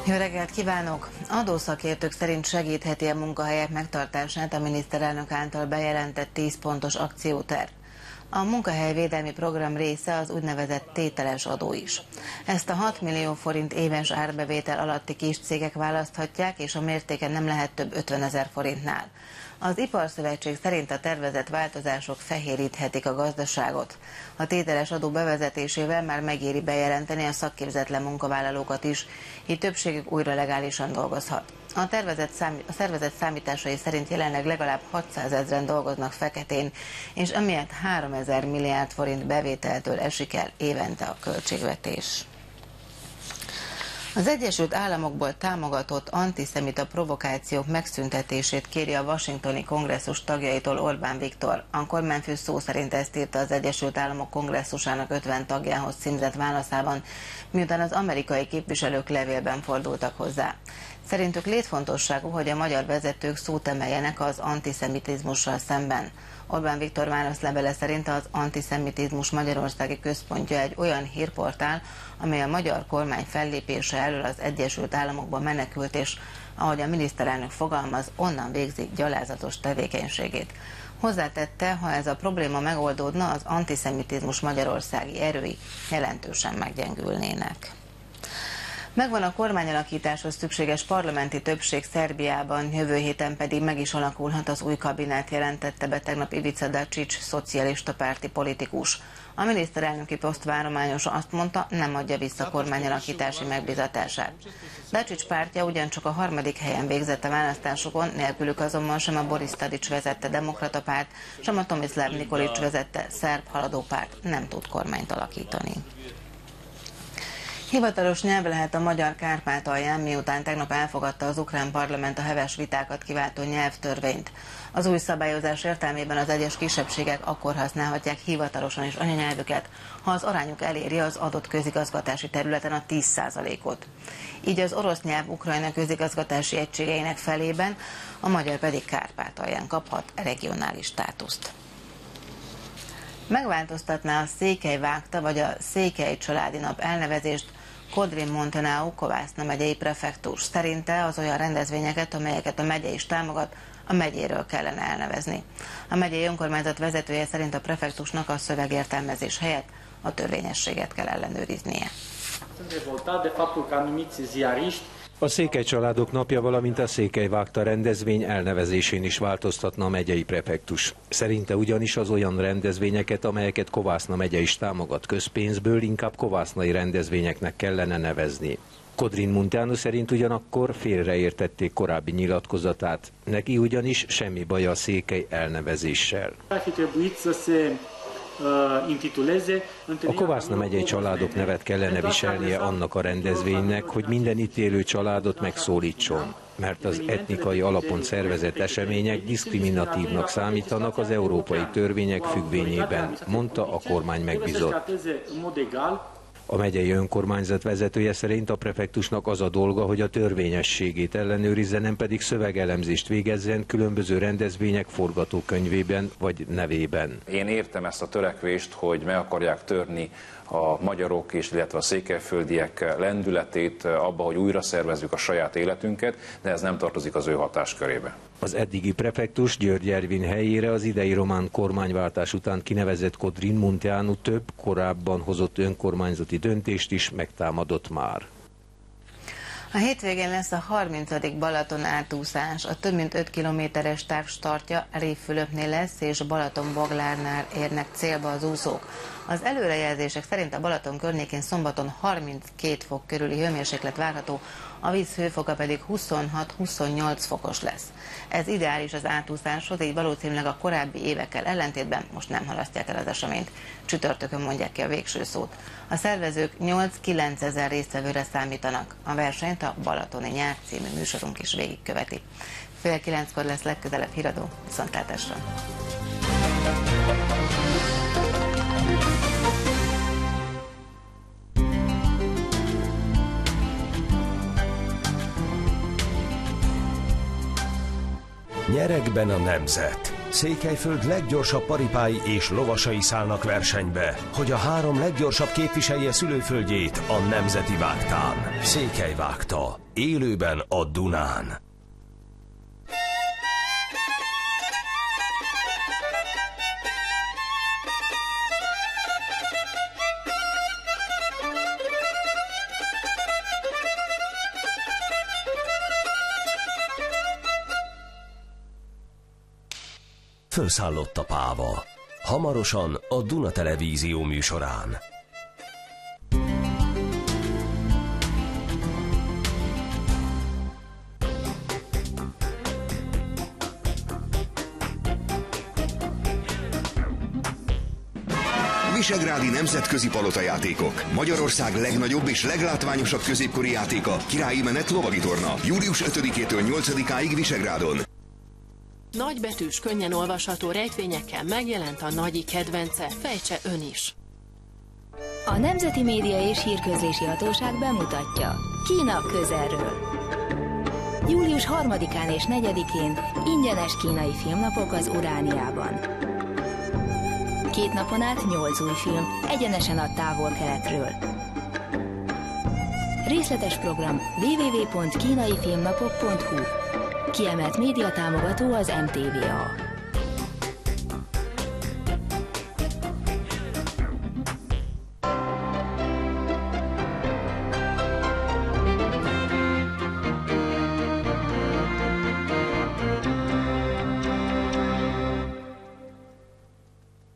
Jó reggelt kívánok! Adószakértők szerint segítheti a munkahelyek megtartását a miniszterelnök által bejelentett 10 pontos akcióterv. A munkahelyvédelmi program része az úgynevezett tételes adó is. Ezt a 6 millió forint éves árbevétel alatti kis cégek választhatják, és a mértéke nem lehet több 50 000 forintnál. Az Iparszövetség szerint a tervezett változások fehéríthetik a gazdaságot. A tételes adó bevezetésével már megéri bejelenteni a szakképzetlen munkavállalókat is, így többségük újra legálisan dolgozhat. A szervezet számításai szerint jelenleg legalább 600 000-en dolgoznak feketén, és emiatt 3000 milliárd forint bevételtől esik el évente a költségvetés. Az Egyesült Államokból támogatott antiszemita provokációk megszüntetését kéri a washingtoni kongresszus tagjaitól Orbán Viktor. A kormányfő szó szerint ezt írta az Egyesült Államok kongresszusának 50 tagjához címzett válaszában, miután az amerikai képviselők levélben fordultak hozzá. Szerintük létfontosságú, hogy a magyar vezetők szót emeljenek az antiszemitizmussal szemben. Orbán Viktor válaszlevele szerint az antiszemitizmus magyarországi központja egy olyan hírportál, amely a magyar kormány fellépése elől az Egyesült Államokba menekült, és ahogy a miniszterelnök fogalmaz, onnan végzik gyalázatos tevékenységét. Hozzátette, ha ez a probléma megoldódna, az antiszemitizmus magyarországi erői jelentősen meggyengülnének. Megvan a kormányalakításhoz szükséges parlamenti többség Szerbiában, jövő héten pedig meg is alakulhat az új kabinet, jelentette be tegnap Ivica Dačić, szocialista párti politikus. A miniszterelnöki poszt várományosa azt mondta, nem adja vissza kormányalakítási megbízatását. Dačić pártja ugyancsak a 3. helyen végzett a választásokon, nélkülük azonban sem a Boris Tadić vezette demokrata párt, sem a Tomislav Nikolić vezette szerb haladó párt nem tud kormányt alakítani. Hivatalos nyelv lehet a magyar Kárpátalján, miután tegnap elfogadta az ukrán parlament a heves vitákat kiváltó nyelvtörvényt. Az új szabályozás értelmében az egyes kisebbségek akkor használhatják hivatalosan is anyanyelvüket, ha az arányuk eléri az adott közigazgatási területen a 10%-ot. Így az orosz nyelv Ukrajna közigazgatási egységeinek felében, a magyar pedig Kárpátalján kaphat regionális státuszt. Megváltoztatná a Székely vágta vagy a Székely családi nap elnevezést Codrin Munteanu Kovászna megyei prefektus. Szerinte az olyan rendezvényeket, amelyeket a megye is támogat, a megyéről kellene elnevezni. A megyei önkormányzat vezetője szerint a prefektusnak a szövegértelmezés helyett a törvényességet kell ellenőriznie. A Székely Családok Napja, valamint a Székely Vágta rendezvény elnevezésén is változtatna a megyei prefektus. Szerinte ugyanis az olyan rendezvényeket, amelyeket Kovászna megye is támogat közpénzből, inkább kovásznai rendezvényeknek kellene nevezni. Codrin Munteanu szerint ugyanakkor félreértették korábbi nyilatkozatát. Neki ugyanis semmi baja a Székely elnevezéssel. A Kovászna megyei családok nevet kellene viselnie annak a rendezvénynek, hogy minden itt élő családot megszólítson, mert az etnikai alapon szervezett események diszkriminatívnak számítanak az európai törvények függvényében, mondta a kormány megbízott. A megyei önkormányzat vezetője szerint a prefektusnak az a dolga, hogy a törvényességét ellenőrizze, nem pedig szövegelemzést végezzen különböző rendezvények forgatókönyvében vagy nevében. Én értem ezt a törekvést, hogy meg akarják törni a magyarok és illetve a székelyföldiek lendületét abba, hogy újra szervezzük a saját életünket, de ez nem tartozik az ő hatáskörébe. Az eddigi prefektus György Ervin helyére az idei román kormányváltás után kinevezett Codrin Munteanu több korábban hozott önkormányzati döntést is megtámadott már. A hétvégén lesz a 30. Balaton átúszás. A több mint 5 kilométeres távstartja Révfülöpnél lesz, és Balatonboglárnál érnek célba az úszók. Az előrejelzések szerint a Balaton környékén szombaton 32 fok körüli hőmérséklet várható, a víz hőfoka pedig 26-28 fokos lesz. Ez ideális az átúszáshoz, így valószínűleg a korábbi évekkel ellentétben most nem halasztják el az eseményt. Csütörtökön mondják ki a végső szót. A szervezők 8-9 ezer résztvevőre számítanak. A versenyt a Balatoni Nyár című műsorunk is végigköveti. 8:30-kor lesz legközelebb híradó, viszontlátásra! Nyerekben a nemzet. Székelyföld leggyorsabb paripái és lovasai szállnak versenybe, hogy a 3 leggyorsabb képviselje szülőföldjét a Nemzeti Vágtán. Székely Vágta. Élőben a Dunán. Fölszállott a páva. Hamarosan a Duna Televízió műsorán. Visegrádi Nemzetközi Palotajátékok. Magyarország legnagyobb és leglátványosabb középkori játéka, Királyi Menet lovagitorna. Július 5-től 8-áig Visegrádon. Nagybetűs, könnyen olvasható rejtvényekkel megjelent a nagyi kedvence, fejtse ön is. A Nemzeti Média és Hírközlési Hatóság bemutatja Kína közelről. Július 3-án és 4-én ingyenes kínai filmnapok az Urániában. 2 napon át 8 új film, egyenesen a Távol-Keletről. Részletes program www.kínaifilmnapok.hu. Kiemelt médiatámogató az MTVA.